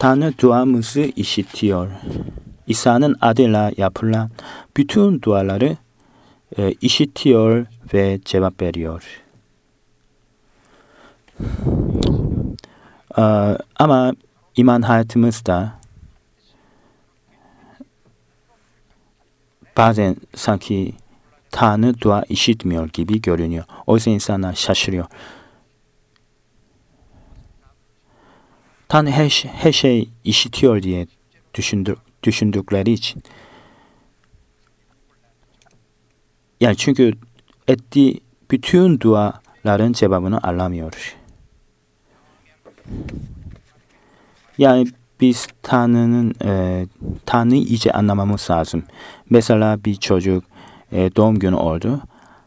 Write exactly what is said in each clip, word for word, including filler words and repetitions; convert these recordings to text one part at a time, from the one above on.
Tanrı duamızı işitiyor. İsa'nın adıyla yapılan bütün duaları e, işitiyor ve cevap veriyor. E, ama iman hayatımızda bazen sanki Tanrı dua işitmiyor gibi görünüyor. Oysa insanlar şaşırıyor. Tanrı her, her şey işitiyor diye düşündür, düşündükleri için. Yani çünkü ettiği bütün duaların cevabını alamıyor. Yani biz Tanrı'nın e, Tanrı'yı iyice anlamamız lazım. Mesela bir çocuk e, doğum günü oldu.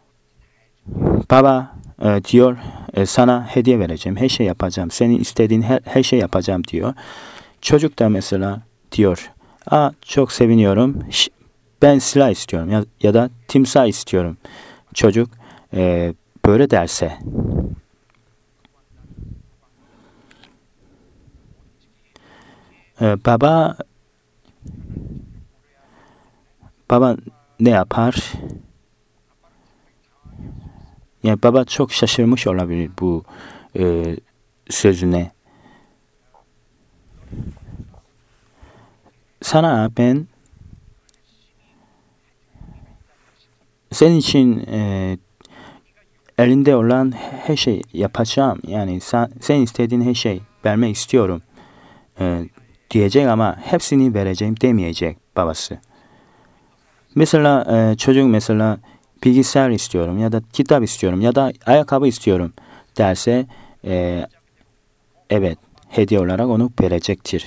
Baba e, diyor e, sana hediye vereceğim, her şey yapacağım. Senin istediğin her, her şey yapacağım diyor. Çocuk da mesela diyor, aa çok seviniyorum, Ş- ben silah istiyorum ya, ya da timsah istiyorum. Çocuk e, böyle derse, e, baba baba ne yapar? Yani baba çok şaşırmış olabilir bu e, sözüne. Sana ben senin için e, elinde olan her şey yapacağım. Yani sen, sen istediğin her şey vermek istiyorum e, diyecek ama hepsini vereceğim demeyecek babası. Mesela e, çocuk mesela bilgisayar istiyorum ya da kitap istiyorum ya da ayakkabı istiyorum derse e, evet hediye olarak onu verecektir.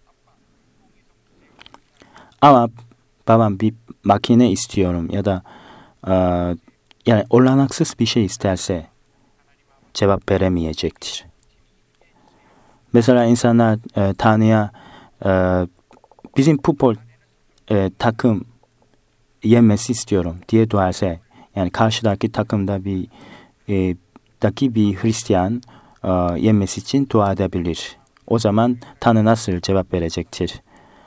Ama babam bir makine istiyorum ya da e, yani olanaksız bir şey isterse cevap veremeyecektir. Mesela insanlar e, Tanrı'ya e, bizim futbol e, takım yenmesi istiyorum diye duarsa, yani karşıdaki takımda bir e, daki bir Hristiyan e, yenmesi için dua edebilir. O zaman Tanrı nasıl cevap verecektir?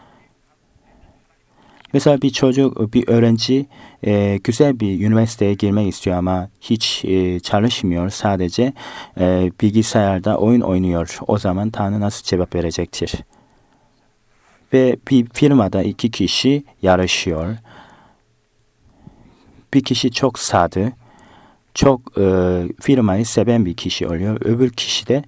Mesela bir çocuk, bir öğrenci e, güzel bir üniversiteye girmek istiyor ama hiç e, çalışmıyor. Sadece e, bilgisayarda oyun oynuyor. O zaman Tanrı nasıl cevap verecektir? Ve bir firmada iki kişi yarışıyor. Bir kişi çok sadı, çok e, firmayı seven bir kişi oluyor. Öbür kişi de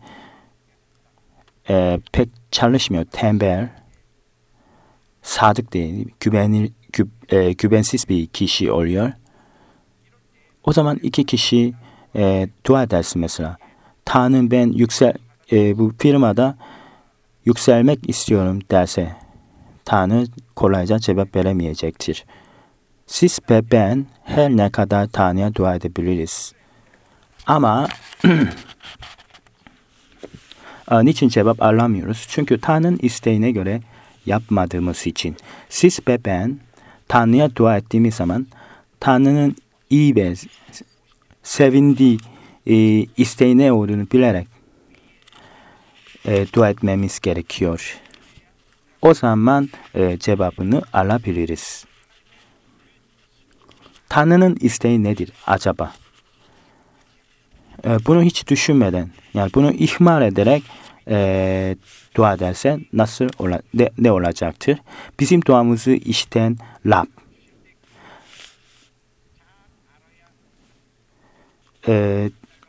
e, pek çalışmıyor, tembel, sadık değil, güvenir, gü, e, güvensiz bir kişi oluyor. O zaman iki kişi e, dua edersin mesela. Tanrım ben yüksel, e, bu firmada yükselmek istiyorum derse, Tanrı kolayca cevap veremeyecektir. Siz ve ben her ne kadar Tanrı'ya dua edebiliriz. Ama niçin cevap alamıyoruz? Çünkü Tanrı'nın isteğine göre yapmadığımız için. Siz ve ben Tanrı'ya dua ettiğimiz zaman Tanrı'nın iyi ve sevindiği e, isteği ne olduğunu bilerek e, dua etmemiz gerekiyor. O zaman e, cevabını alabiliriz. Tanrı'nın isteği nedir acaba? E, bunu hiç düşünmeden, yani bunu ihmal ederek e, dua edersen nasıl ola, ne, ne olacaktır? Bizim duamızı işiten Rab. E,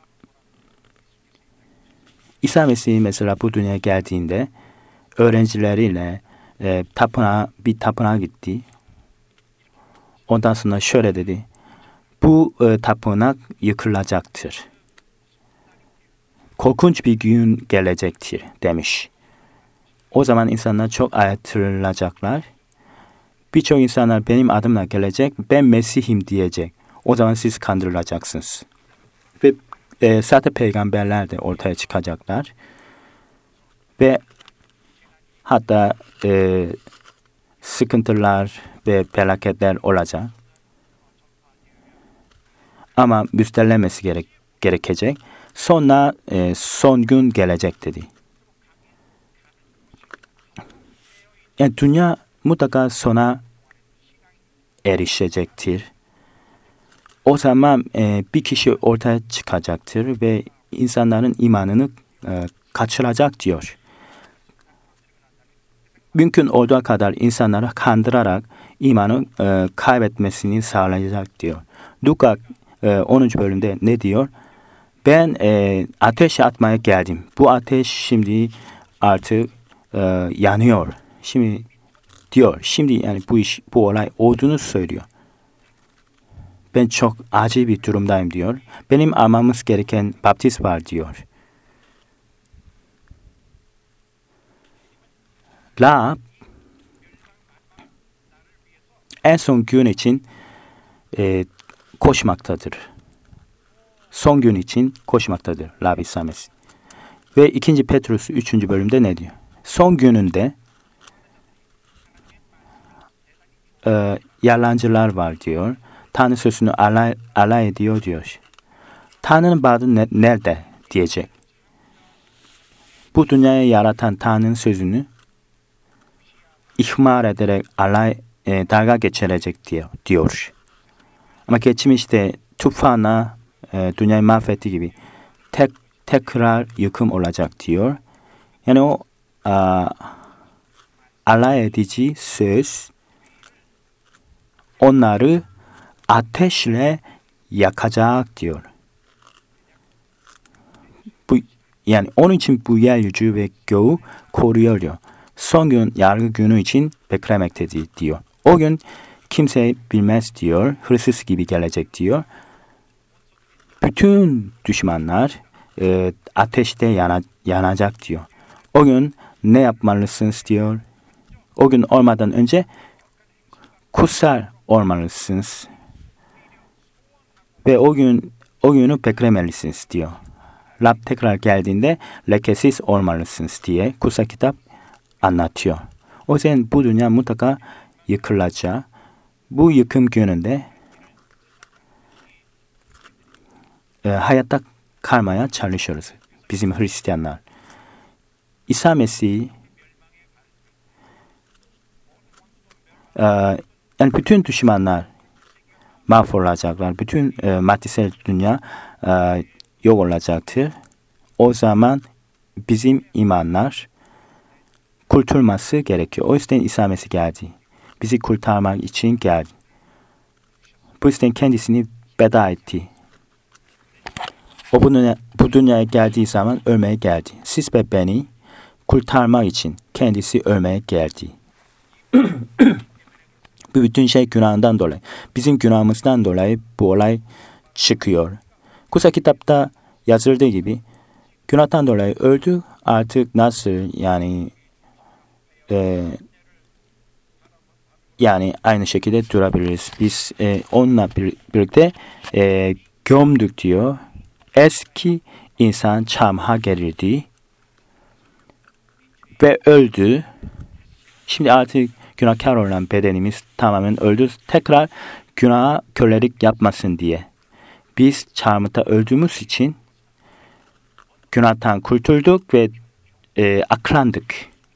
İsa Mesih mesela bu dünyaya geldiğinde öğrencileriyle e, tapınağa, bir tapınağa gitti. Ondan sonra şöyle dedi. Bu e, tapınak yıkılacaktır. Korkunç bir gün gelecektir demiş. O zaman insanlar çok ayıtılacaklar. Birçok insanlar benim adımla gelecek, ben Mesih'im diyecek. O zaman siz kandırılacaksınız. Ve e, sahte peygamberler de ortaya çıkacaklar. Ve hatta e, sıkıntılar ve felaketler olacak. Ama müsterlemesi gerek, gerekecek. Sonra e, son gün gelecek dedi. Yani dünya mutlaka sona erişecektir. O zaman e, bir kişi ortaya çıkacaktır ve insanların imanını e, kaçıracak diyor. Mümkün olduğu kadar insanları kandırarak imanı e, kaybetmesini sağlayacak diyor. Luka e, onuncu bölümde ne diyor? Ben e, ateşe atmaya geldim. Bu ateş şimdi artık e, yanıyor. Şimdi diyor. Şimdi yani bu iş, bu olay olduğunu söylüyor. Ben çok acil bir durumdayım diyor. Benim almamız gereken baptiz var diyor. Rahab en son gün için e, koşmaktadır. Son gün için koşmaktadır Rahab İsa Mesih. Ve ikinci Petrus üçüncü bölümde ne diyor? Son gününde e, yalancılar var diyor. Tanrı sözünü alay, alay ediyor diyor. Tanrı'nın vaadi ne, nerede diyecek. Bu dünyayı yaratan Tanrı'nın sözünü ihmal ederek alay e, dalga geçirecek diyor, diyor. Ama geçmişte tufana e, dünyayı mahvetti gibi tek tekrar yıkım olacak diyor. Yani o a, alay edici söz onları ateşle yakacak diyor. Bu yani onun için bu yeryüzü ve göğü koruyor diyor. Son gün yargı günü için beklemektedir diyor. O gün kimse bilmez diyor. Hırsız gibi gelecek diyor. Bütün düşmanlar e, ateşte yana, yanacak diyor. O gün ne yapmalısınız diyor. O gün olmadan önce kutsal olmalısınız. Ve o gün o günü beklemelisiniz diyor. Rab tekrar geldiğinde lekesiz olmalısınız diye kutsal kitap anlatıyor. O yüzden bu dünya mutlaka yıkılacak. Bu yıkım gününde e, hayatta kalmaya çalışıyoruz. Bizim Hristiyanlar. İsa Mesih e, yani bütün düşmanlar mahvolacaklar. Bütün e, maddesel dünya e, yok olacaktır. O zaman bizim imanlar kurtulması gerekiyor. O yüzden İsa Mesih geldi. Bizi kurtarmak için geldi. Bu yüzden kendisini feda etti. O bu, dünya, bu dünyaya geldiği zaman ölmeye geldi. Siz ve beni kurtarmak için kendisi ölmeye geldi. Bu bütün şey günahından dolayı. Bizim günahımızdan dolayı bu olay çıkıyor. Kutsal kitapta yazıldığı gibi günahtan dolayı öldü. Artık nasıl yani e, yani aynı şekilde durabiliriz. Biz e, onunla bir, birlikte e, gömdük diyor. Eski insan çamha gerildi ve öldü. Şimdi artık günahkar olan bedenimiz tamamen öldü. Tekrar günaha kölelik yapmasın diye. Biz çarmıhta öldüğümüz için günahtan kurtulduk ve e, aklandık.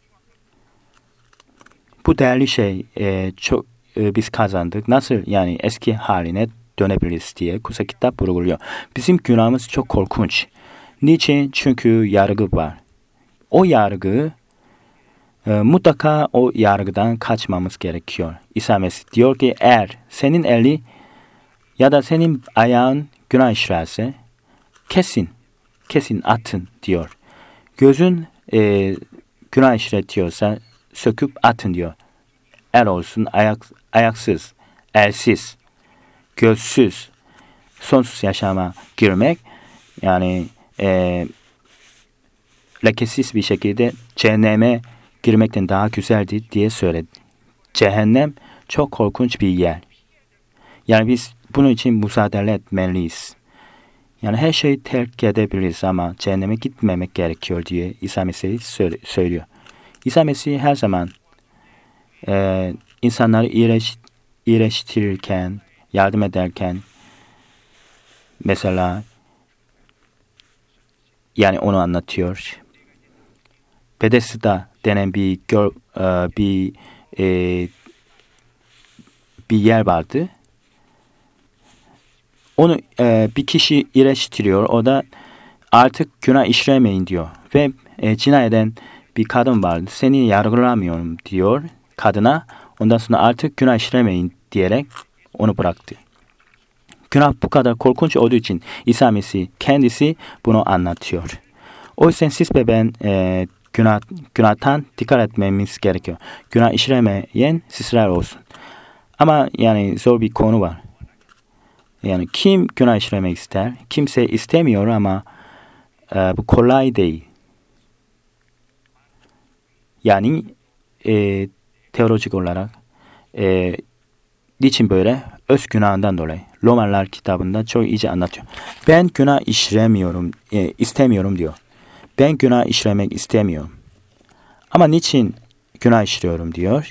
Bu değerli şey e, çok e, biz kazandık. Nasıl yani eski haline dönebiliriz diye kutsal kitap vurguluyor. Bizim günahımız çok korkunç. Niçin? Çünkü yargı var. O yargı e, mutlaka o yargıdan kaçmamız gerekiyor. İsa Mesih diyor ki eğer senin eli ya da senin ayağın günah işlerse kesin, kesin atın diyor. Gözün e, günah işletiyorsa söküp atın diyor. El olsun ayak, ayaksız, elsiz, gözsüz, sonsuz yaşama girmek yani e, lekesiz bir şekilde cehenneme girmekten daha güzeldi diye söyledi. Cehennem çok korkunç bir yer. Yani biz bunun için mücadele etmeliyiz. Yani her şeyi terk edebiliriz ama cehenneme gitmemek gerekiyor diye İsa Mesih söylüyor. İsa Mesih her zaman e, insanları iyileş, iyileştirirken, yardım ederken mesela yani onu anlatıyor. Bethesda denen bir gör, e, bir e, bir yer vardı. Onu e, bir kişi iyileştiriyor. O da artık günah işlemeyin diyor. Ve e, cinayet eden bir kadın vardı. Seni yargılamıyorum diyor kadına. Ondan sonra artık günah işlemeyin diyerek onu bıraktı. Günah bu kadar korkunç olduğu için İsa Mesih kendisi bunu anlatıyor. O yüzden siz ve ben e, günah, günahtan dikkat etmemiz gerekiyor. Günah işlemeyen sizler olsun. Ama yani zor bir konu var. Yani kim günah işlemek ister? Kimse istemiyor ama e, bu kolay değil. Yani e, teolojik olarak e, niçin böyle? Öz günahından dolayı. Romalılar kitabında çok iyice anlatıyor. Ben günah işlemiyorum, e, istemiyorum diyor. Ben günah işlemek istemiyorum. Ama niçin günah işliyorum diyor.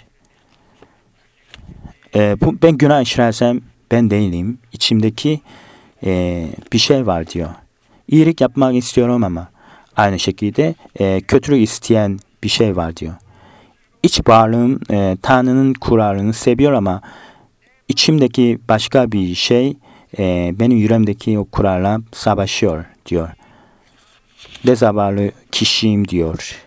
E, bu, ben günah işlersem ben değilim. İçimdeki e, bir şey var diyor. İyilik yapmak istiyorum ama aynı şekilde e, kötülük isteyen bir şey var diyor. İç varlığım e, Tanrı'nın kuralını seviyor ama içimdeki başka bir şey e, benim yüreğimdeki o kurallarla savaşıyor diyor. Ne zavallı kişiyim diyor.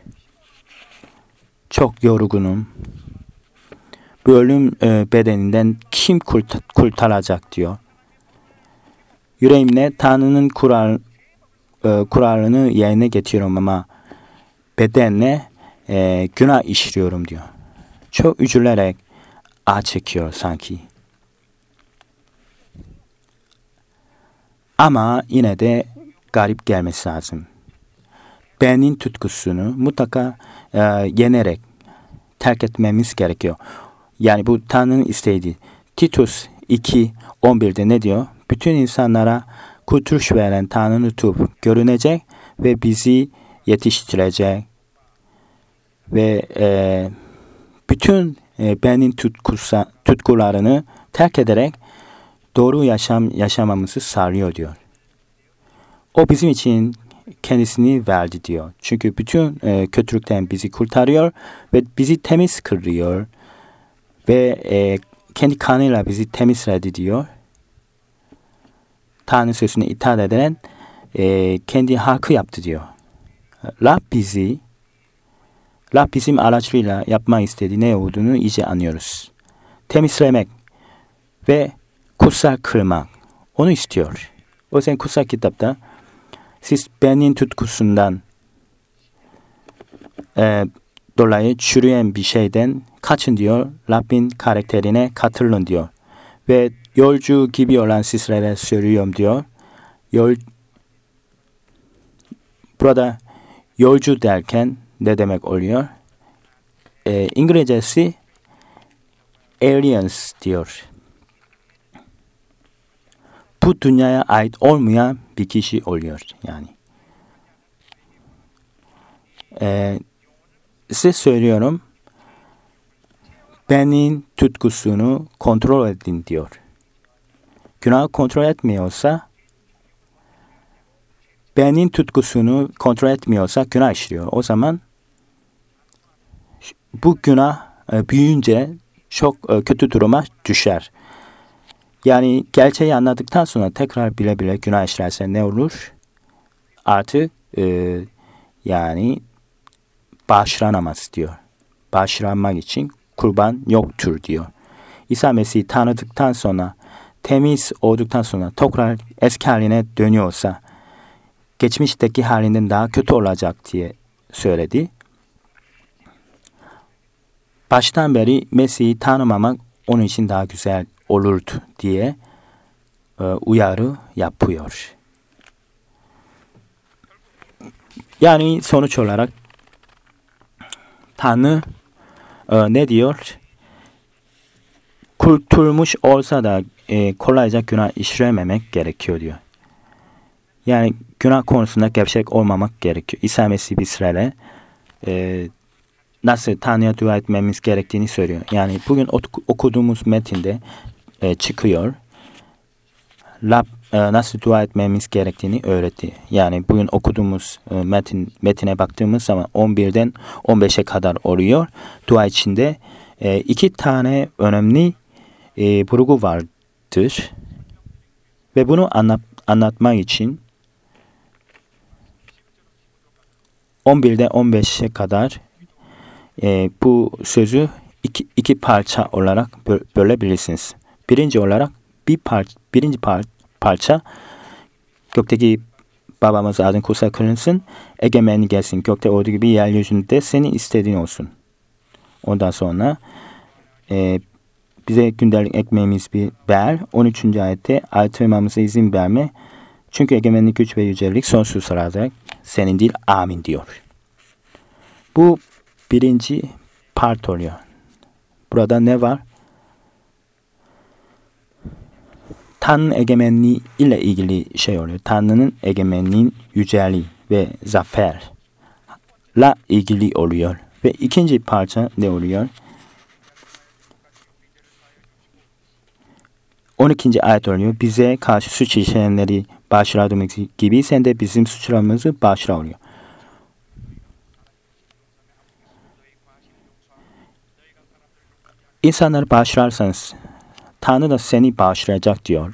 Çok yorgunum. Bu ölüm e, bedeninden kim kurt- kurtaracak diyor. Yüreğimle Tanrı'nın kural, e, kuralını yerine getiriyorum ama bedenle e, günah işliyorum diyor. Çok üzülerek ağ çekiyor sanki. Ama yine de garip gelmesi lazım. Benin tutkusunu mutlaka e, yenerek terk etmemiz gerekiyor. Yani bu Tanrı'nın isteği. Titus iki on birde ne diyor? Bütün insanlara kurtuluş veren Tanrı'nın tutup görünecek ve bizi yetiştirecek. Ve e, bütün e, benim tutkusa, tutkularını terk ederek doğru yaşam yaşamamızı sağlıyor diyor. O bizim için kendisini verdi diyor. Çünkü bütün e, kötülükten bizi kurtarıyor ve bizi temiz kılıyor ve e, kendi kanıyla bizi temizledi diyor. Tanrı sözüne itaat eden e, kendi hakkı yaptı diyor. Rab bizi Rab bizim araçlarıyla yapmak istediği ne olduğunu iyice anlıyoruz. Temizlemek ve kutsal kılmak. Onu istiyor. O yüzden kutsal kitapta siz benim tutkusundan e, dolayı çürüyen bir şeyden kaçın diyor. Rabbin karakterine katılın diyor. Ve yolcu gibi olan sizlere söylüyorum diyor. Yol, burada yolcu derken ne demek oluyor? E, İngilizcesi aliens diyor. Bu dünyaya ait olmayan bir kişi oluyor yani. E, size söylüyorum. Benim tutkusunu kontrol edin diyor. Günahı kontrol etmiyorsa benim tutkusunu kontrol etmiyorsa günah işliyor. O zaman bu günah e, büyüyünce çok e, kötü duruma düşer. Yani gerçeği anladıktan sonra tekrar bile bile günah işlerse ne olur? Artık e, yani bağışlanamaz diyor. Bağışlanmak için kurban yoktur diyor. İsa Mesih'i tanıdıktan sonra, temiz olduktan sonra tekrar eski haline dönüyorsa geçmişteki halinden daha kötü olacak diye söyledi. Baştan beri Mesih'i tanımamak onun için daha güzel olurdu diye e, uyarı yapıyor. Yani sonuç olarak Tanrı e, ne diyor? Kurtulmuş olsa da e, kolayca günah işlememek gerekiyor diyor. Yani günah konusunda gevşek olmamak gerekiyor. İsa Mesih bizlere e, nasıl Tanrı'ya dua etmemiz gerektiğini söylüyor. Yani bugün okuduğumuz metinde e, çıkıyor. Rab e, nasıl dua etmemiz gerektiğini öğretti. Yani bugün okuduğumuz e, metin metine baktığımız zaman on birden on beşe kadar oluyor. Dua içinde e, iki tane önemli e, vurgu vardır. Ve bunu anlat, anlatmak için on birden on beşe kadar e, bu sözü iki, iki parça olarak bö- bölebilirsiniz. Birinci olarak bir par birinci par parça gökteki babamız adın kutsal kılınsın, egemenliği gelsin, gökte olduğu gibi yeryüzünde senin istediğin olsun. Ondan sonra e, bize gündelik ekmeğimiz bir ver. on üçüncü ayette artırmamıza izin verme. Çünkü egemenlik, güç ve yücelik sonsuz sıradır. Senin değil, amin diyor. Bu birinci part oluyor. Burada ne var? Tanrı'nın egemenliği ile ilgili şey oluyor. Tanrı'nın egemenliğin yüceliği ve zaferle ilgili oluyor. Ve ikinci parça ne oluyor? on ikinci ayet oluyor. Bize karşı suç işleyenleri bağışladığımız gibi sen de bizim suçlarımızı bağışla oluyor. İnsanları bağışlarsanız Tanrı da seni bağışlayacak diyor.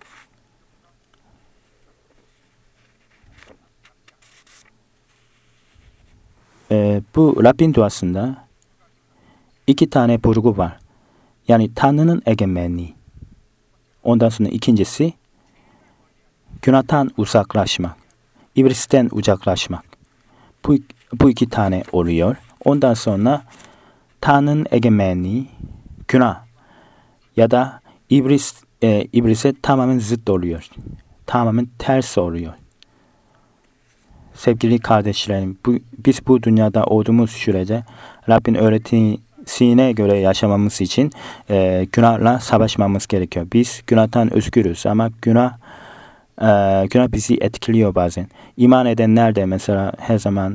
Ee, bu Rabbin duasında iki tane vurgu var. Yani Tanrı'nın egemenliği. Ondan sonra ikincisi günahtan uzaklaşmak. İblisten uzaklaşmak. Bu, bu iki tane oluyor. Ondan sonra Tanrı'nın egemenliği, günah ya da iblis, e, iblise tamamen zıt oluyor. Tamamen ters oluyor. Sevgili kardeşlerim, bu, biz bu dünyada olduğumuz sürece Rabbin öğretisine göre yaşamamız için e, günahla savaşmamız gerekiyor. Biz günahtan özgürüz ama günah e, günah bizi etkiliyor bazen. İman edenler de mesela her zaman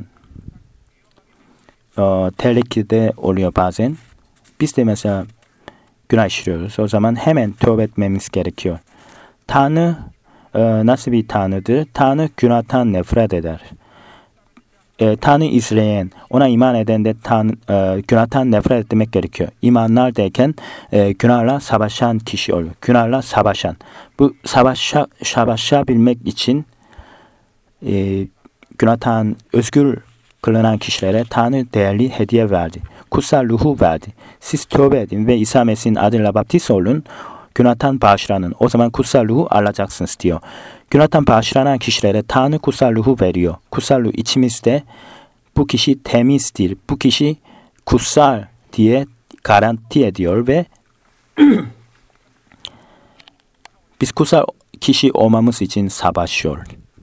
e, tehlikede oluyor bazen. Biz de mesela günah işliyoruz. O zaman hemen tövbe etmemiz gerekiyor. Tanrı e, nasıl bir Tanrı'dır? Tanrı günahtan nefret eder. E, Tanrı izleyen, ona iman eden de tan, e, günahtan nefret etmek gerekiyor. İmanlar derken e, günahla savaşan kişi oluyor. Günahla savaşan. Bu savaşa, savaşabilmek için e, günahtan özgür kılınan kişilere Tanrı değerli hediye verdi. Kutsal ruhu verdi. Siz tövbe edin ve İsa Mesih'in adıyla baptiz olun. Günahtan bağışlanın. O zaman kutsal ruhu alacaksınız diyor. Günahtan bağışlanan kişilere Tanrı kutsal ruhu veriyor. Kutsal ruh içimizde, bu kişi temizdir. Bu kişi kutsal diye garanti ediyor ve biz kutsal kişi olmamız için savaşıyor.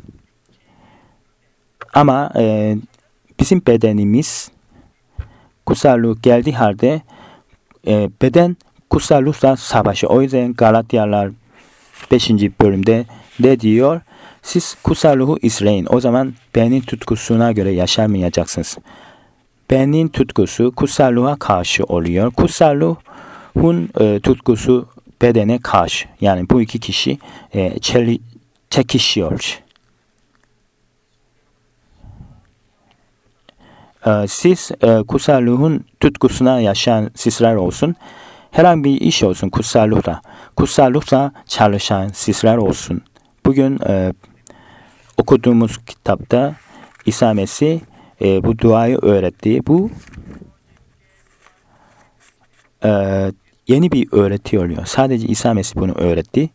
Ama e, bizim bedenimiz kutsal ruh geldiği halde e, beden kutsal ruhla savaşı. O yüzden Galatyalar beşinci bölümde ne diyor? Siz kutsal ruhu izleyin. O zaman benim tutkusuna göre yaşamayacaksınız. Benim tutkusu kutsal ruha karşı oluyor. Kutsal ruhun e, tutkusu bedene karşı. Yani bu iki kişi e, çeli, çekişiyor. E, siz e, kutsal ruhun tutkusuna yaşayan sizler olsun. Herhangi bir iş olsun kutsal ruhla. Kutsal ruhla çalışan sizler olsun. Bugün e, okuduğumuz kitapta İsa Mesih e, bu duayı öğretti. Bu e, yeni bir öğreti oluyor. Sadece İsa Mesih bunu öğretti.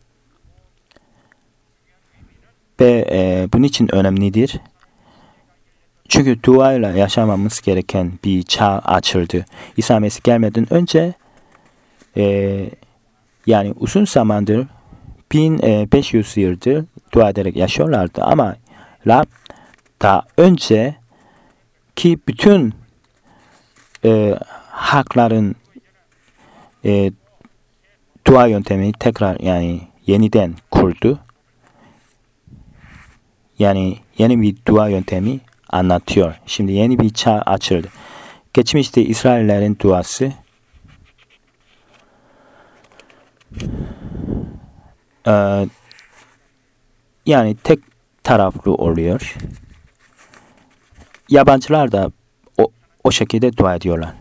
Ve e, bunun için önemlidir. Çünkü duayla yaşamamız gereken bir çağ açıldı. İsa Mesih gelmeden önce e, yani uzun zamandır bin beş yüz yıldır dua ederek yaşıyorlardı ama Rab daha önce ki bütün e, hakların e, dua yöntemi tekrar yani yeniden kurdu. Yani yeni bir dua yöntemi anlatıyor. Şimdi yeni bir çağ açıldı. Geçmişte İsraillerin duası e, Yani tek taraflı oluyor. Yabancılar da o, o şekilde dua ediyorlar.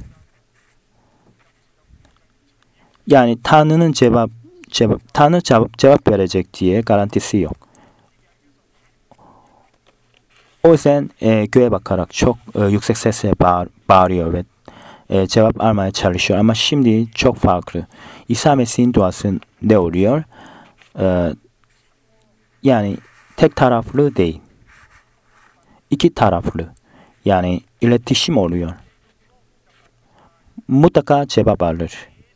Yani Tanrı'nın cevap, cevap Tanrı cevap, cevap verecek diye garantisi yok. O yüzden e, göğe bakarak çok e, yüksek sesle bağır, bağırıyor ve e, cevap almaya çalışıyor. Ama şimdi çok farklı. İsa Mesih'in duası ne oluyor? E, yani tek taraflı değil. İki taraflı. Yani iletişim oluyor. Mutlaka cevap alır.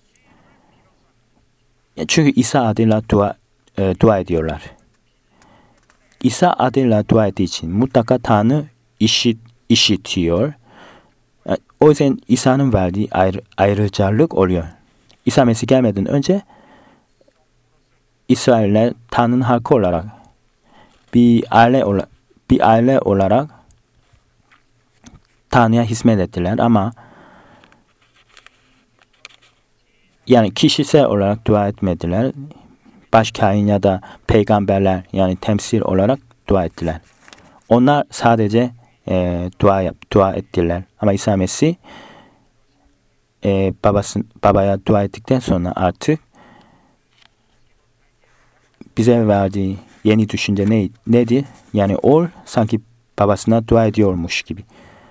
Çünkü İsa adıyla dua, e, dua ediyorlar. İsa adıyla dua ettiği için mutlaka Tanrı işit, işitiyor. O yüzden İsa'nın verdiği ayrı, ayrıcalık oluyor. İsa Mesih gelmeden önce İsrailler Tanrı'nın halkı olarak bir aile, bir aile olarak Tanrı'ya hizmet ettiler ama yani kişisel olarak dua etmediler. Başkain ya da peygamberler yani temsil olarak dua ettiler. Onlar sadece e, dua yap, dua ettiler. Ama İsa Mesih e, babası, babaya dua ettikten sonra artık bize verdiği yeni düşünce ne, nedir? Yani o sanki babasına dua ediyormuş gibi.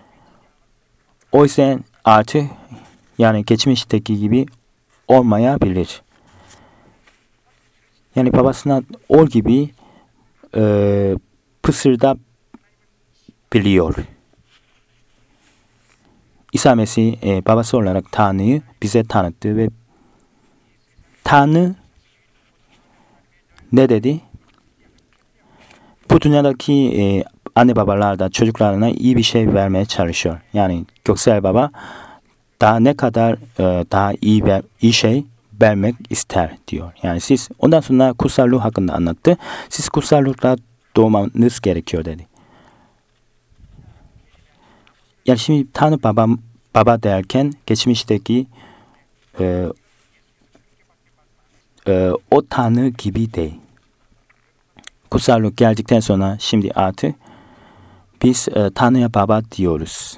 O yüzden artık yani geçmişteki gibi olmayabilir. Yani babasına ol gibi e, pısırda biliyor. İsa Mesih e, babası olarak Tanrı'yı bize tanıttı ve Tanrı ne dedi? Bu dünyadaki e, anne babalar da çocuklarına iyi bir şey vermeye çalışıyor. Yani göksel baba daha ne kadar e, daha iyi ver, iyi şey vermek ister diyor. Yani siz ondan sonra kutsal ruh hakkında anlattı. Siz kutsal ruhla doğmanız gerekiyor dedi. Yani şimdi Tanrı baba, baba derken geçmişteki e, e, o Tanrı gibi değil. Kutsal ruh geldikten sonra şimdi artık biz e, Tanrı'ya baba diyoruz.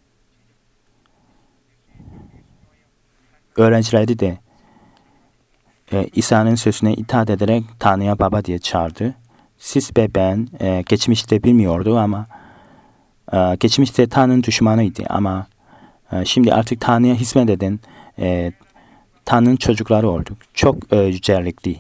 Öğrencileri de e, İsa'nın sözüne itaat ederek Tanrı'ya baba diye çağırdı. Siz ve ben e, geçmişte bilmiyordu ama e, geçmişte Tanrı'nın düşmanıydı ama e, şimdi artık Tanrı'ya hizmet eden e, Tanrı'nın çocukları olduk. Çok e, yücelikli.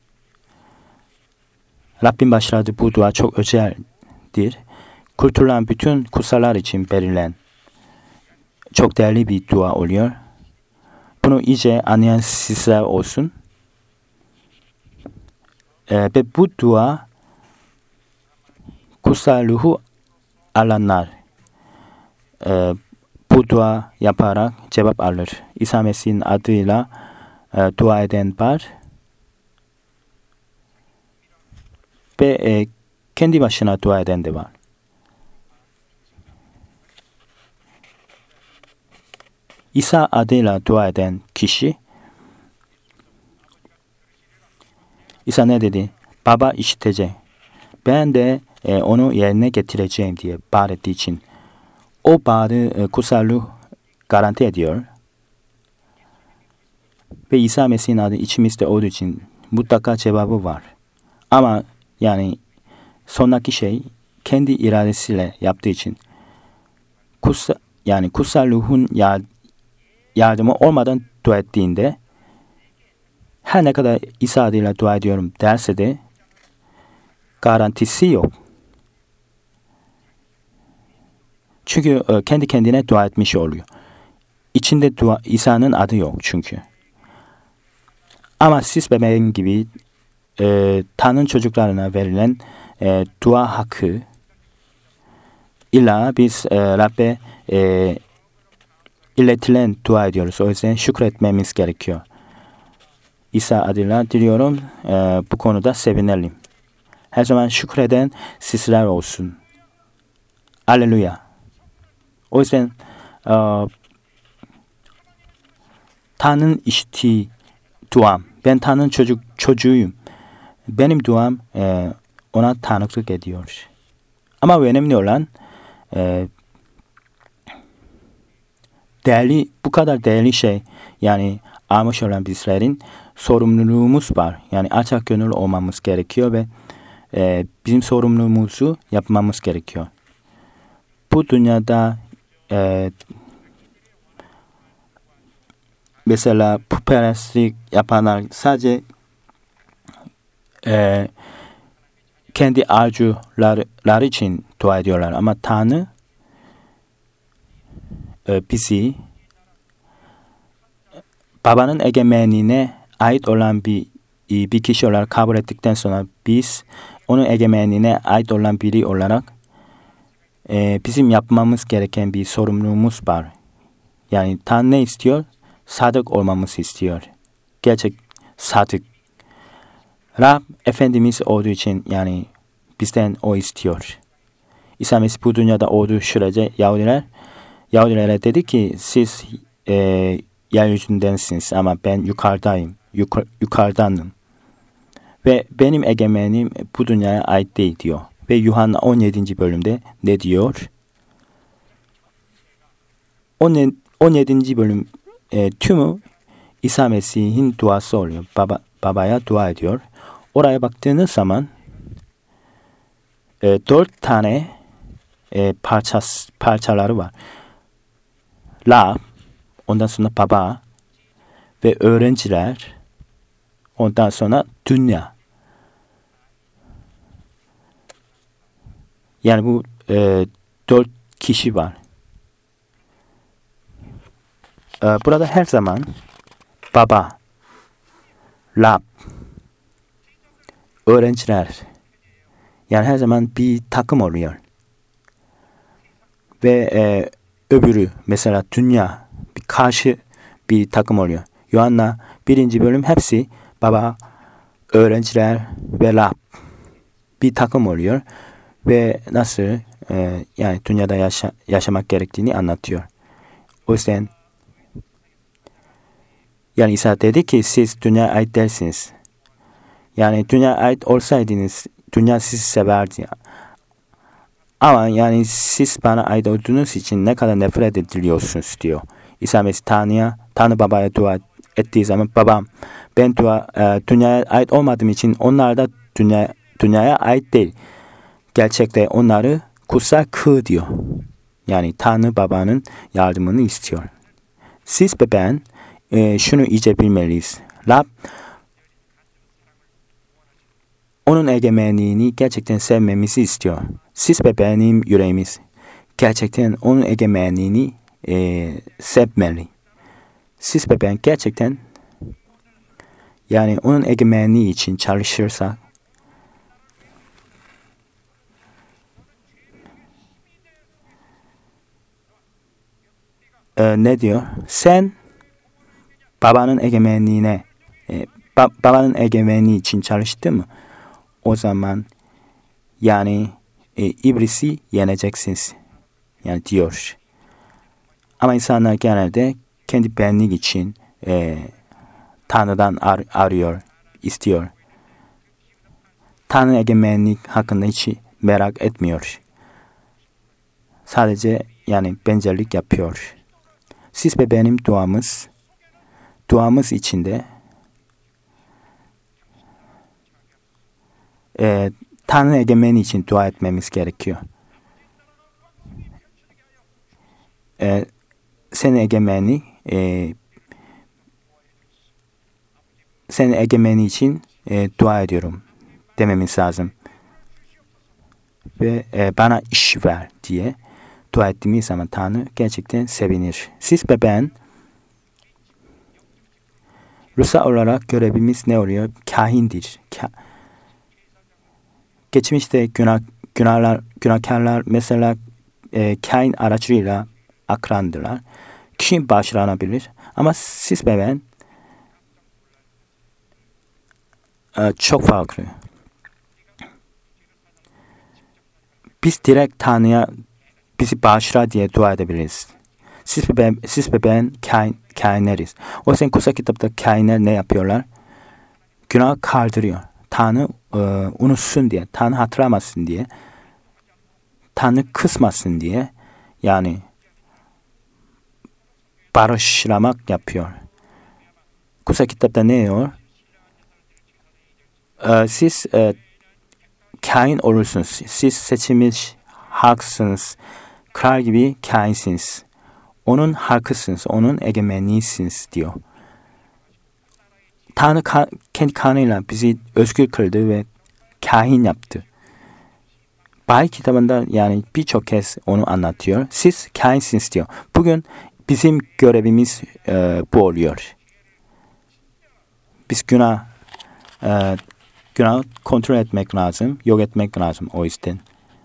Rabbim başladı bu dua çok özeldir. Kurtulan bütün kutsallar için verilen çok değerli bir dua oluyor. Bunu iyice anlayan sizler olsun. Ee, ve bu dua kutsal ruhu alanlar e, bu dua yaparak cevap alır. İsa Mesih'in adıyla e, dua eden var. Ve e, kendi başına dua eden de var. İsa adıyla dua eden kişi İsa ne dedi? Baba işitecek. Ben de e, onu yerine getireceğim diye bağır ettiği için o bağrı e, kutsal ruh garanti ediyor. Ve İsa Mesih'in adı içimizde olduğu için mutlaka cevabı var. Ama yani sondaki şey kendi iradesiyle yaptığı için kutsal, yani kutsal ruhun yardımı olmadan dua ettiğinde her ne kadar İsa adıyla dua ediyorum derse de garantisi yok. Çünkü e, kendi kendine dua etmiş oluyor. İçinde dua, İsa'nın adı yok çünkü. Ama siz ve benim gibi e, Tanrı'nın çocuklarına verilen e, dua hakkı illa biz e, Rabbe e, iletilen dua ediyoruz. O yüzden şükretmemiz gerekiyor. İsa adıyla diliyorum e, bu konuda sevinelim. Her zaman şükreden sizler olsun. Aleluya. O yüzden e, Tanrı'nın işittiği duam. Ben Tanrı'nın çocuk, çocuğuyum. Benim duam e, ona tanıklık ediyor. Ama önemli olan e, değerli, bu kadar değerli şey, yani almış olan bizlerin sorumluluğumuz var. Yani alçak gönüllü olmamız gerekiyor ve e, bizim sorumluluğumuzu yapmamız gerekiyor. Bu dünyada e, mesela putperestlik yapanlar sadece e, kendi arzuları için dua ediyorlar. Ama Tanrı e, bizi babanın egemenliğine ait olan bir bir kişi olarak kabul ettikten sonra biz onun egemenliğine ait olan biri olarak e, bizim yapmamız gereken bir sorumluluğumuz var. Yani Tanrı ne istiyor? Sadık olmamızı istiyor. Gerçek sadık. Rab Efendimiz olduğu için yani bizden o istiyor. İsa Mesih bu dünyada olduğu sürece Yahudiler Yahudilere dedi ki siz e, yeryüzündensiniz ama ben yukarıdayım. Yuk- yukarıdanım. Ve benim egemenliğim bu dünyaya ait değil diyor. Ve Yuhanna on yedinci bölümde ne diyor? on yedinci bölüm e, tümü İsa Mesih'in duası oluyor. Baba, babaya dua ediyor. Oraya baktığınız zaman e, dört tane e, parças, parçaları var. La, ondan sonra baba ve öğrenciler, ondan sonra dünya. Yani bu e, dört kişi var. E, burada her zaman baba, Rab, öğrenciler, yani her zaman bir takım oluyor. Ve e, öbürü mesela dünya bir karşı bir takım oluyor. Yuhanna birinci bölüm hepsi baba, öğrenciler ve Rab bir takım oluyor. Ve nasıl e, yani dünyada yaşa, yaşamak gerektiğini anlatıyor. O yüzden yani İsa dedi ki siz dünyaya ait değilsiniz. Yani dünyaya ait olsaydınız dünya sizi severdi. Ama yani siz bana ait olduğunuz için ne kadar nefret ediliyorsunuz diyor. İsa Mesih Tanrı'ya, Tanrı Baba'ya dua ettiği zaman babam ben dua, e, dünyaya ait olmadığım için onlar da dünya, dünyaya ait değil. Gerçekte onları kutsal kıl diyor. Yani Tanrı Baba'nın yardımını istiyor. Siz ve ben e, şunu iyice bilmeliyiz. Rab onun egemenliğini gerçekten sevmemizi istiyor. Siz ve benim yüreğimiz gerçekten onun egemenliğini e, sevmeli. Siz ve ben gerçekten yani onun egemenliği için çalışırsak e, ne diyor? Sen babanın egemenliğine e, ba- babanın egemenliği için çalıştın mı? O zaman yani e, iblisi yeneceksiniz. Yani diyor. Ama insanlar genelde kendi benlik için e, Tanrı'dan ar- arıyor, istiyor. Tanrı egemenlik hakkında hiç merak etmiyor. Sadece yani benzerlik yapıyor. Siz ve benim duamız, duamız içinde e, Tanrı egemenliği için dua etmemiz gerekiyor. E, senin egemenliği e, senin egemenliği için e, dua ediyorum dememiz lazım. Ve e, bana iş ver diye dua ettiğimiz zaman Tanrı gerçekten sevinir. Siz ve ben ruhsal olarak görevimiz ne oluyor? Kahindir. Ka- Geçmişte günah, günahlar, günahkarlar mesela e, kahin aracılığıyla akrandılar. Kişi bağışlanabilir. Ama siz ve ben e, çok farklı. Biz direkt Tanrı'ya bizi bağışla diye dua edebiliriz. Siz ve ben, siz ve ben kain, kainleriz. O yüzden kutsal kitapta kainler ne yapıyorlar? Günah kaldırıyor. Tanrı e, unutsun diye, Tanrı hatırlamasın diye, Tanrı kısmasın diye, yani barışlamak yapıyor. Kutsal kitapta ne diyor? E, siz e, kain olursunuz. Siz seçilmiş halksınız. Kral gibi kainsiniz. Onun halkısınız. Onun egemenliğisiniz diyor. Tanrı ka- kendi kanıyla bizi özgür kıldı ve kahin yaptı. Bahir kitabında yani birçok kez onu anlatıyor. Siz kainsiniz diyor. Bugün bizim görevimiz e, bu oluyor. Biz günah e, günah kontrol etmek lazım, yok etmek lazım o yüzden.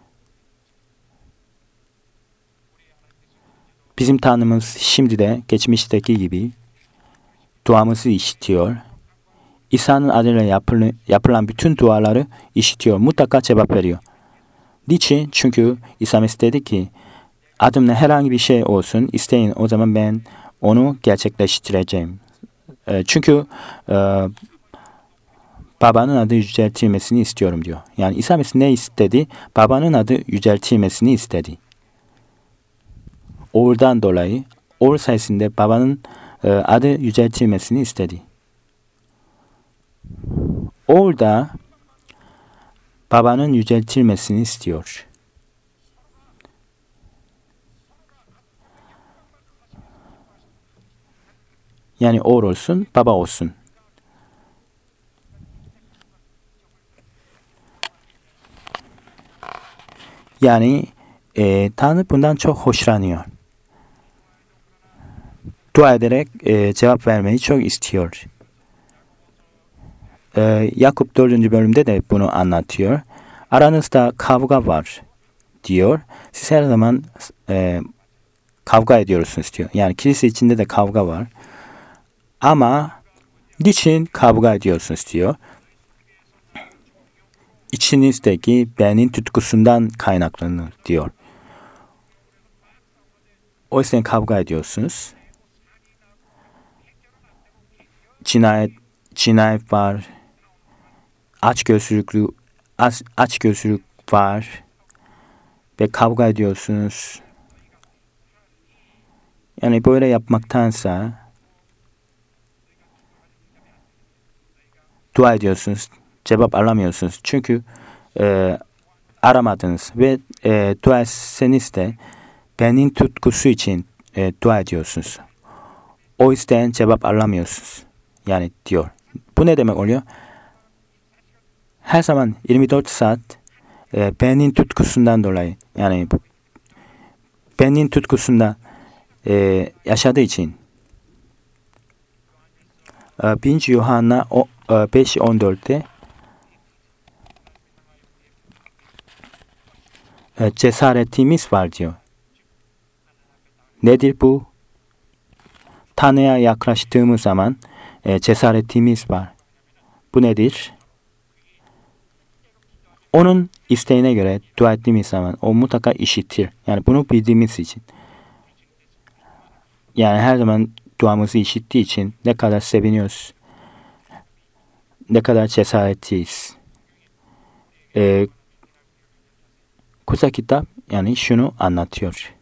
Bizim Tanrımız şimdi de geçmişteki gibi duamızı işitiyor. İsa'nın adıyla yapılan, yapılan bütün duaları işitiyor. Mutlaka cevap veriyor. Niçin? Çünkü İsa Mesih dedi ki adımla herhangi bir şey olsun isteyin, o zaman ben onu gerçekleştireceğim. E, çünkü e, babanın adı yüceltilmesini istiyorum diyor. Yani İsa Mesih ne istedi? Babanın adı yüceltilmesini istedi. Oradan dolayı oğul sayesinde babanın e, adı yüceltilmesini istedi. Oğul da babanın yüceltilmesini istiyor. Yani oğul olsun, baba olsun. Yani e, Tanrı bundan çok hoşlanıyor. Dua ederek e, cevap vermeyi çok istiyor. E, Yakup dördüncü bölümde de bunu anlatıyor. Aranızda kavga var diyor. Siz her zaman e, kavga ediyorsunuz diyor. Yani kilise içinde de kavga var. Ama niçin kavga ediyorsunuz diyor. İçinizdeki benin tutkusundan kaynaklanır diyor. O yüzden kavga ediyorsunuz. Cinayet, cinayet var. Açgözlülük, aç, açgözlülük var. Ve kavga ediyorsunuz. Yani böyle yapmaktansa dua ediyorsunuz. Cevap alamıyorsunuz. Çünkü e, aramadınız. Ve e, dua etseniz de benim tutkusu için e, dua ediyorsunuz. O yüzden cevap alamıyorsunuz. Yani diyor. Bu ne demek oluyor? Her zaman yirmi dört saat e, benim tutkusundan dolayı, yani benim tutkusunda e, yaşadığı için e, birinci Yuhanna beş on dörtte e, cesaretimiz var diyor. Nedir bu? Tanrı'ya yaklaştığımız zaman e, cesaretimiz var. Bu nedir? Onun isteğine göre dua ettiğimiz zaman o mutlaka işitir. Yani bunu bildiğimiz için. Yani her zaman duamızı işittiği için ne kadar seviniyoruz. Ne kadar cesaretliyiz. Ee, Kutsal kitap yani şunu anlatıyor.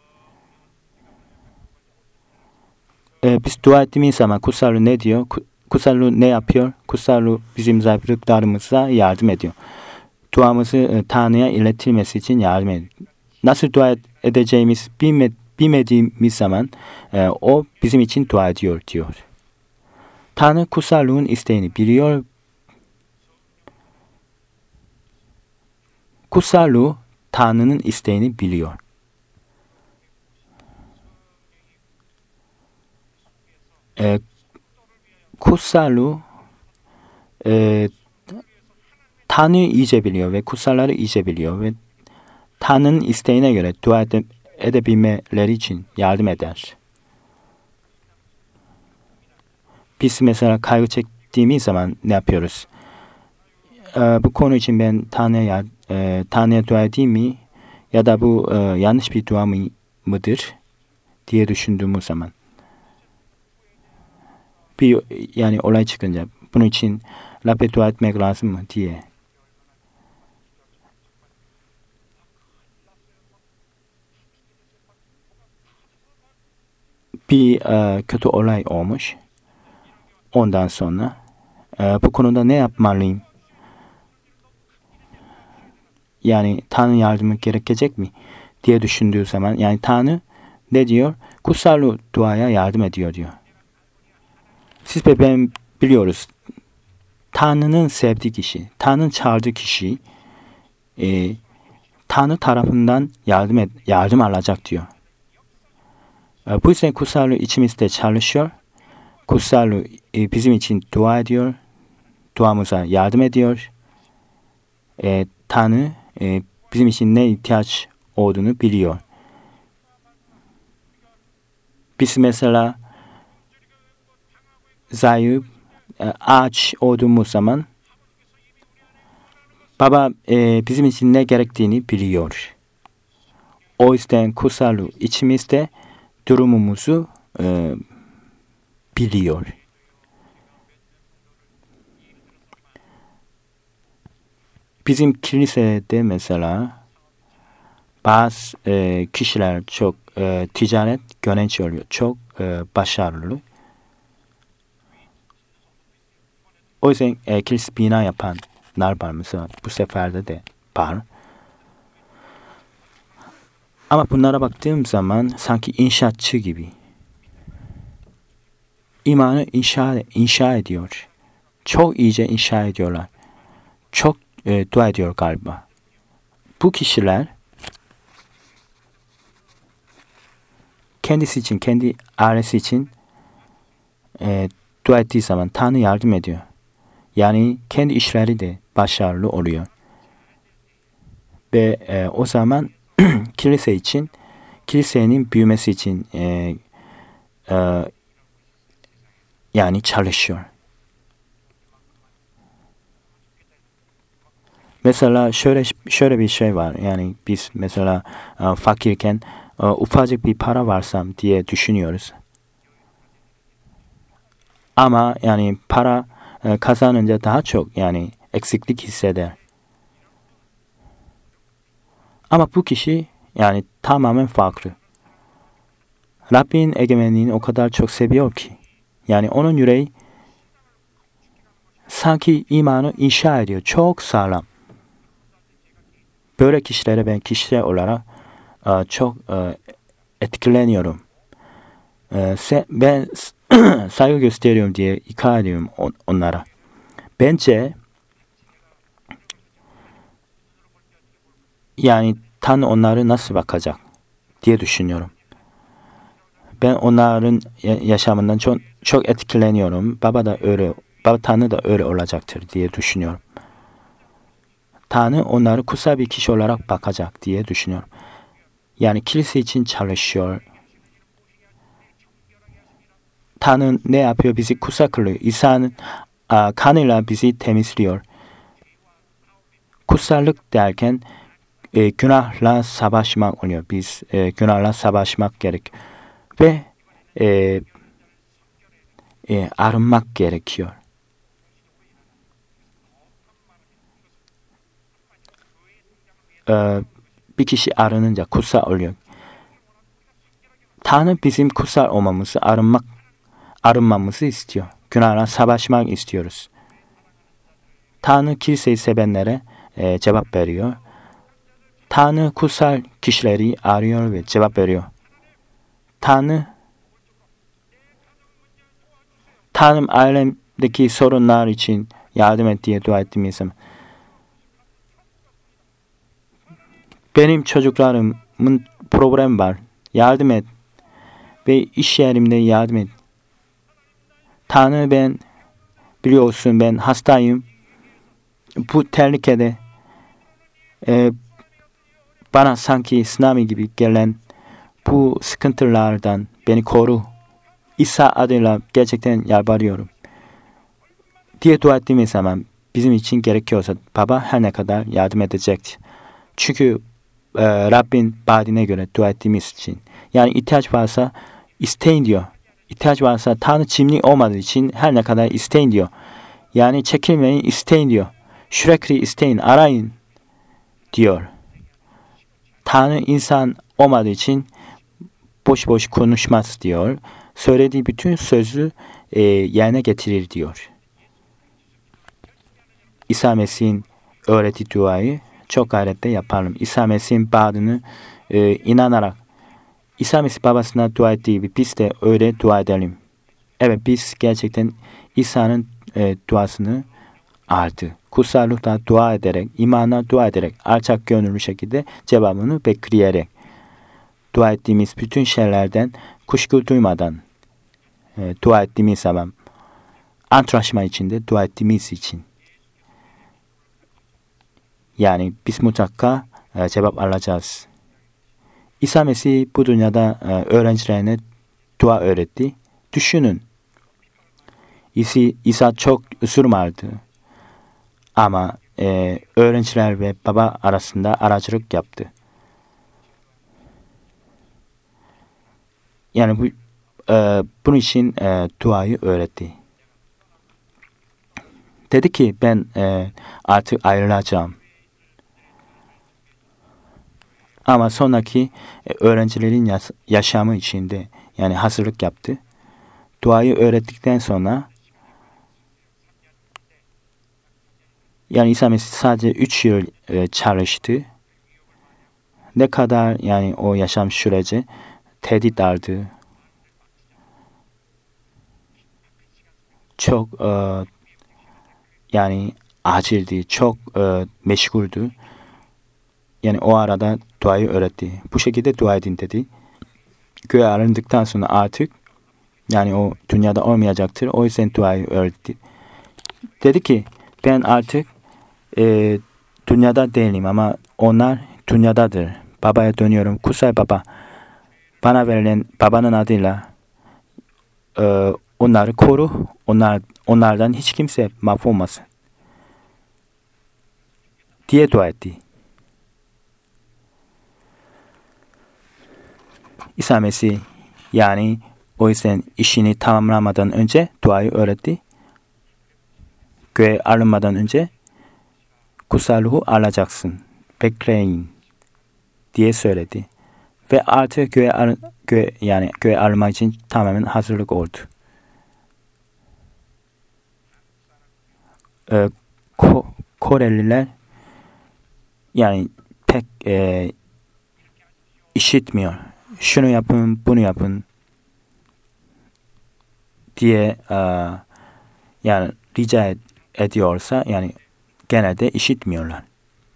Ee, biz dua ettiğimiz zaman Kutsal Ruh ne diyor? Kutsal Ruh ne yapıyor? Kutsal Ruh bizim zayıflıklarımıza yardım ediyor. Duamızı e, Tanrı'ya iletilmesi için yardım ediyor. Nasıl dua edeceğimiz bilme, bilmediğimiz zaman e, o bizim için dua ediyor diyor. Tanrı Kutsal Ruh'un isteğini biliyor. Kutsal Ruh Tanrı'nın isteğini biliyor. E, Kutsal Ruh e, Tanrı'yı iyice biliyor ve kutsalları iyice biliyor ve Tanrı'nın isteğine göre dua ede, edebilmeleri için yardım eder. Biz mesela kaygı çektiğimiz zaman ne yapıyoruz? Ee, bu konu için ben Tanrı'ya e, Tanrı'ya dua edeyim mi? Ya da bu e, yanlış bir dua mı, mıdır? Diye düşündüğümüz zaman. Bir yani olay çıkınca bunun için Rab'be dua etmek lazım mı diye. Bir e, kötü olay olmuş. Ondan sonra e, bu konuda ne yapmalıyım? Yani Tanrı yardımı gerekecek mi diye düşündüğü zaman, yani Tanrı ne diyor? Kutsal duaya yardım ediyor diyor. Siz ve ben biliyoruz. Tanrı'nın sevdiği kişi, Tanrı'nın çağırdığı kişi e, Tanrı tarafından yardım et, yardım alacak diyor. E, bu yüzden kutsal içimizde çalışıyor. Kutsal e, bizim için dua ediyor. Duamıza yardım ediyor. E, Tanrı e, bizim için ne ihtiyaç olduğunu biliyor. Biz mesela zayıf, e, aç olduğumuz zaman Baba e, bizim için ne gerektiğini biliyor. O yüzden kutsal içimizde durumumuzu e, biliyor. Bizim kilisede mesela bazı e, kişiler çok e, ticaret yönetici oluyor. Çok e, başarılı. O yüzden e, kilise bina yapanlar var mesela. Bu seferde de var. Ama bunlara baktığım zaman sanki inşaatçı gibi. İmanı inşa, inşa ediyor. Çok iyice inşa ediyorlar. Çok e, dua ediyor galiba. Bu kişiler kendisi için, kendi ailesi için e, dua ettiği zaman Tanrı yardım ediyor. Yani kendi işleri de başarılı oluyor. Ve e, o zaman kilise için, kilisenin büyümesi için e, e, yani çalışıyor. Mesela şöyle şöyle bir şey var. Yani biz mesela e, fakirken e, ufacık bir para varsam diye düşünüyoruz. Ama yani para e, kazanınca daha çok yani eksiklik hisseder. Ama bu kişi yani tamamen farklı. Rabbin egemenliğini o kadar çok seviyor ki. Yani onun yüreği sanki imanı inşa ediyor. Çok sağlam. Böyle kişilere ben kişisel olarak e, çok e, etkileniyorum. E, se, ben saygı gösteriyorum diye ikna ediyorum on, onlara. Bence yani Tanrı onları nasıl bakacak diye düşünüyorum. Ben onların yaşamından çok çok etkileniyorum. Baba da öyle, Baba Tanrı da öyle olacaktır diye düşünüyorum. Tanrı onları kutsal bir kişi olarak bakacak diye düşünüyorum. Yani kilise için çalışıyor. Tanrı ne yapıyor? Bizi kutsal kılıyor. İsa'nın kanıyla bizi temizliyor. Kutsallık derken e, günahla savaşmak oluyor. Biz e, günahla savaşmak gerek. Ve e, e, arınmak gerekiyor. E, bir kişi arınınca kutsal oluyor. Tanrı bizim kutsal olmamızı, arınmak, arınmamızı istiyor. Günahla savaşmak istiyoruz. Tanrı kiliseyi sevenlere e, cevap veriyor. Tanrı kutsal kişileri arıyor ve cevap veriyor. Tanrı Tanrım ailemdeki sorunlar için yardım et diye dua ettiğim zaman benim çocuklarımın problemi var. Yardım et. Ve iş yerimde yardım et. Tanrı ben biliyorsun ben hastayım. Bu tehlikede e, bana sanki tsunami gibi gelen bu sıkıntılardan beni koru. İsa adıyla gerçekten yalvarıyorum diye dua ettiğimiz zaman bizim için gerekiyorsa Baba her ne kadar yardım edecektir. Çünkü e, Rabbin vaadine göre dua ettiğimiz için yani ihtiyaç varsa isteyin diyor. İhtiyaç varsa Tanrı cimri olmadığı için her ne kadar isteyin diyor. Yani çekilmeyin, isteyin diyor. Sürekli isteyin, arayın diyor. Tanrı insan olmadığı için boş boş konuşmaz diyor. Söylediği bütün sözü e, yerine getirir diyor. İsa Mesih'in öğreti duayı çok gayretle yapalım. İsa Mesih'in bağını e, inanarak İsa Mesih babasına dua ettiği gibi biz de öyle dua edelim. Evet, biz gerçekten İsa'nın e, duasını aldı. Kutsal ruhla dua ederek, imana dua ederek, alçak gönüllü şekilde cevabını bekleyerek, dua ettiğimiz bütün şeylerden kuşku duymadan e, dua ettiğimiz zaman, antlaşma içinde dua ettiğimiz için. Yani biz mutlaka e, cevap alacağız. İsa Mesih bu dünyada e, öğrencilerine dua öğretti. Düşünün. İsa, İsa çok üzülmedi. Ama e, öğrenciler ve baba arasında aracılık yaptı. Yani bu e, bunun için e, duayı öğretti. Dedi ki ben e, artık ayrılacağım. Ama sonraki e, öğrencilerin yas- yaşamı içinde yani hazırlık yaptı. Duayı öğrettikten sonra yani İsa Mesih sadece üç yıl e, çalıştı. Ne kadar yani o yaşam süreci tehdit aldı. Çok e, yani acildi, çok e, meşguldü. Yani o arada duayı öğretti. Bu şekilde dua edin dedi. Göğe alındıktan sonra artık yani o dünyada olmayacaktır. O yüzden duayı öğretti. Dedi ki ben artık e, dünyada değilim ama onlar dünyadadır. Babaya dönüyorum. Kutsal Baba, bana verilen babanın adıyla e, onları koru. Onlar, onlardan hiç kimse mahvolmasın diye dua etti. İsa Mesih yani o yüzden işini tamamlamadan önce duayı öğretti. Göğe alınmadan önce kutsal ruhu alacaksın. Bekleyin diye söyledi. Ve artık göğe, al, göğe, yani göğe alınmak için tamamen hazırlık oldu. Ee, Ko, Koreliler yani pek e, işitmiyor. Şunu yapın, bunu yapın diye e, yani rica ed- ediyorsa yani genelde işitmiyorlar.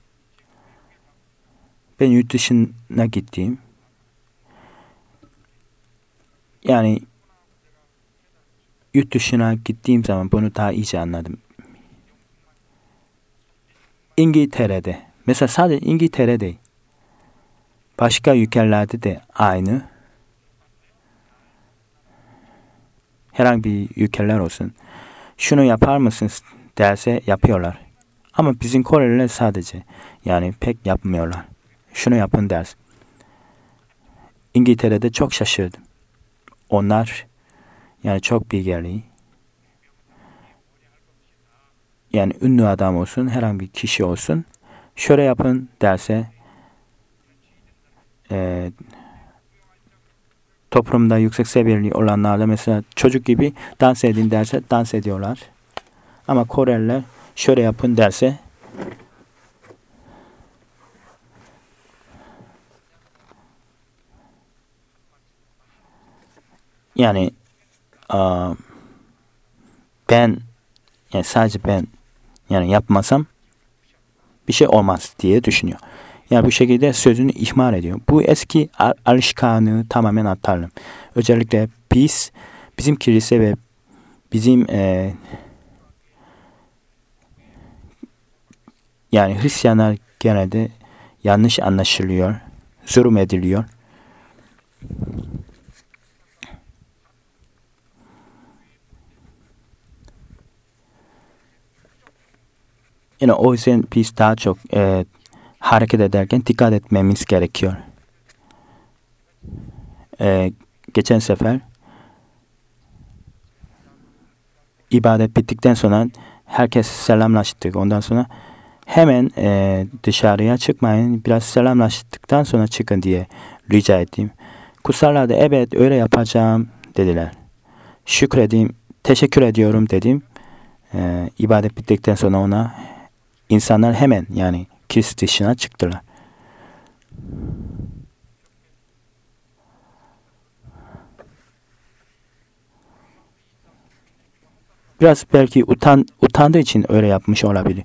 Ben yurt dışına gittim. Yani yurt dışına gittiğim zaman bunu daha iyice anladım. İngiltere'de, mesela sadece İngiltere'de, başka ülkelerde de aynı. Herhangi bir ülkeler olsun. Şunu yapar mısınız derse yapıyorlar. Ama bizim Koreliler sadece yani pek yapmıyorlar. Şunu yapın ders. İngiltere'de çok şaşırdım. Onlar yani çok bilgili. Yani ünlü adam olsun, herhangi bir kişi olsun. Şöyle yapın derse e, toplumda yüksek seviyeli olanlarla mesela çocuk gibi dans edin derse dans ediyorlar. Ama Koreliler şöyle yapın derse yani a, ben yani sadece ben yani yapmasam bir şey olmaz diye düşünüyor. Yani bu şekilde sözünü ihmal ediyor. Bu eski alışkanlığı tamamen atarım. Özellikle biz, bizim kilise ve bizim e, yani Hristiyanlar genelde yanlış anlaşılıyor, zulüm ediliyor. Yani o yüzden biz daha çok e, hareket ederken dikkat etmemiz gerekiyor. E, geçen sefer ibadet bittikten sonra herkes selamlaştık. Ondan sonra hemen e, dışarıya çıkmayın. Biraz selamlaştıktan sonra çıkın diye rica ettim. Kutsallar da evet öyle yapacağım dediler. Şükredeyim, teşekkür ediyorum dedim. E, ibadet bittikten sonra ona insanlar hemen yani kilise dışına çıktılar. Biraz belki utan, utandığı için öyle yapmış olabilir.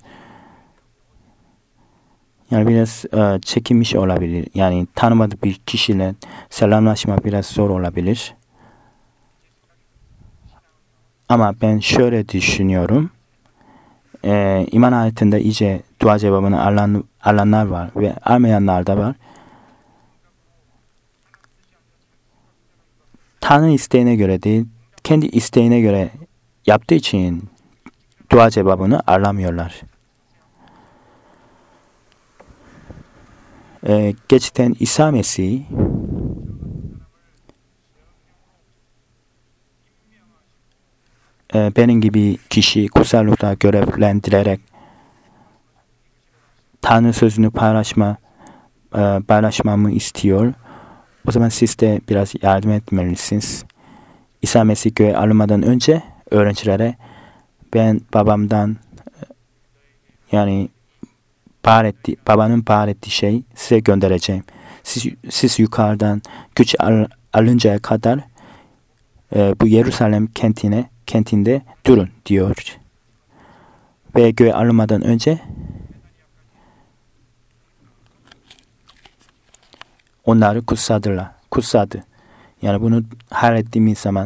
Yani biraz e, çekinmiş olabilir. Yani tanımadığı bir kişiyle selamlaşmak biraz zor olabilir. Ama ben şöyle düşünüyorum. E, iman hayatında iyice dua cevabını alan, alanlar var ve almayanlar da var. Tanrı isteğine göre değil, kendi isteğine göre yaptığı için dua cevabını alamıyorlar. Ee, gerçekten İsa Mesih e, benim gibi kişi kutsallıkta görevlendirerek Tanrı sözünü paylaşma e, paylaşmamı istiyor. O zaman siz de biraz yardım etmelisiniz. İsa Mesih göğe alınmadan önce öğrencilere ben babamdan yani Bağır etti, babanın bağır ettiği şey size göndereceğim. Siz, siz yukarıdan güç al, alıncaya kadar e, bu Yerusalem kentine kentinde durun diyor. Ve göğe alınmadan önce onları kutsadılar. Kutsadı. Yani bunu hallettiğimiz zaman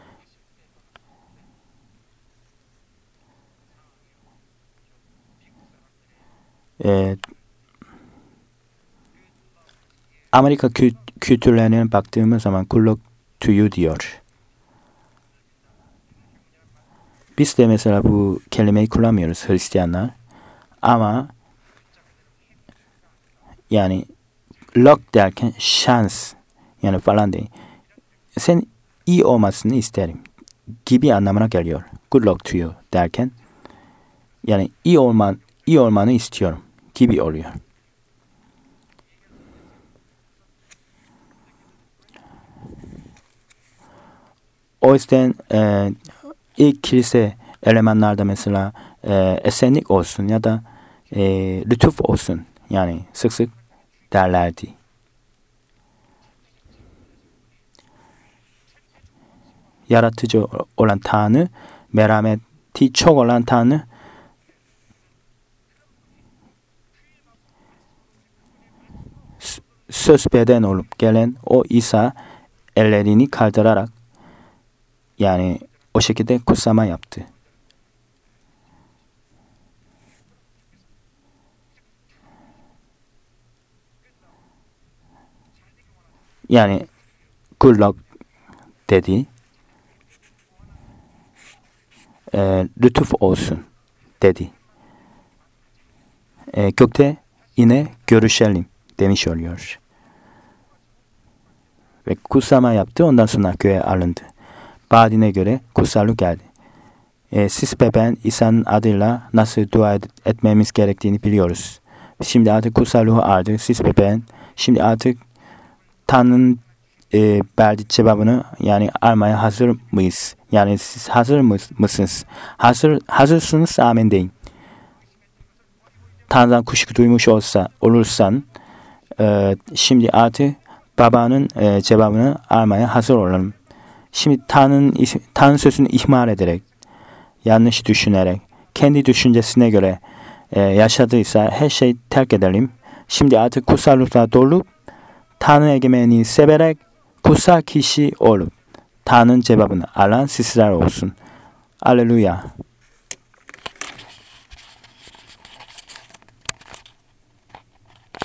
e, Amerika kült kültürlerine baktığımız zaman kulluk to you diyor. Biz de mesela bu kelimeyi kullanmıyoruz Hristiyanlar. Ama yani luck derken şans yani falan değil. Sen iyi olmasını isterim gibi anlamına geliyor. Good luck to you derken yani iyi olman iyi olmanı istiyorum gibi oluyor. O yüzden e, ilk kilise elemanlarda mesela e, esenlik olsun ya da e, lütuf olsun yani sık sık derlerdi. Yaratıcı olan Tanrı, merhameti çok olan Tanrı söz beden olup gelen o İsa ellerini kaldırarak yani o şekilde kutsama yaptı. Yani good luck dedi. E, lütuf olsun dedi. E, gökte yine görüşelim demiş oluyor. Ve kutsama yaptı ondan sonra göğe alındı. Vaadine göre kutsallık geldi. E, siz ve ben İsa'nın adıyla nasıl dua et, etmemiz gerektiğini biliyoruz. Şimdi artık kutsallığı aldık siz ve ben. Şimdi artık Tanrı'nın e, verdiği cevabını yani almaya hazır mıyız? Yani siz hazır mısınız? Hazır, hazırsınız amin deyin. Tanrı'dan kuşku duymuş olsa olursan e, şimdi artık babanın e, cevabını almaya hazır olalım. Şimdi Tanrı'nın Tanrı sözünü ihmal ederek, yanlış düşünerek, kendi düşüncesine göre e, yaşadıysa her şeyi terk edelim. Şimdi artık kutsallıkla dolup Tanrı egemenliğini severek kutsal kişi olup Tanrı'nın cevabını alan sizler olsun. Aleluya.